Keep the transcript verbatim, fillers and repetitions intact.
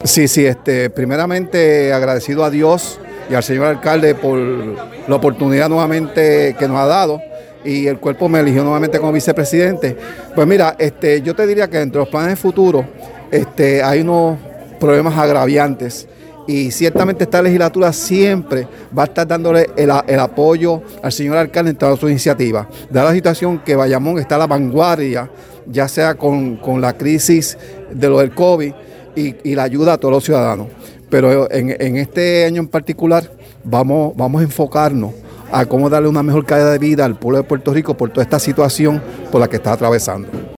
Sí, sí, este, primeramente agradecido a Dios y al señor alcalde por la oportunidad nuevamente que nos ha dado y el cuerpo me eligió nuevamente como vicepresidente. Pues mira, este, yo te diría que entre los planes de futuro este, hay unos problemas agraviantes y ciertamente esta legislatura siempre va a estar dándole el, el apoyo al señor alcalde en todas sus iniciativas. Dada la situación que Bayamón está a la vanguardia, ya sea con, con la crisis de lo del COVID, Y, y la ayuda a todos los ciudadanos. Pero en, en este año en particular vamos, vamos a enfocarnos a cómo darle una mejor calidad de vida al pueblo de Puerto Rico por toda esta situación por la que está atravesando.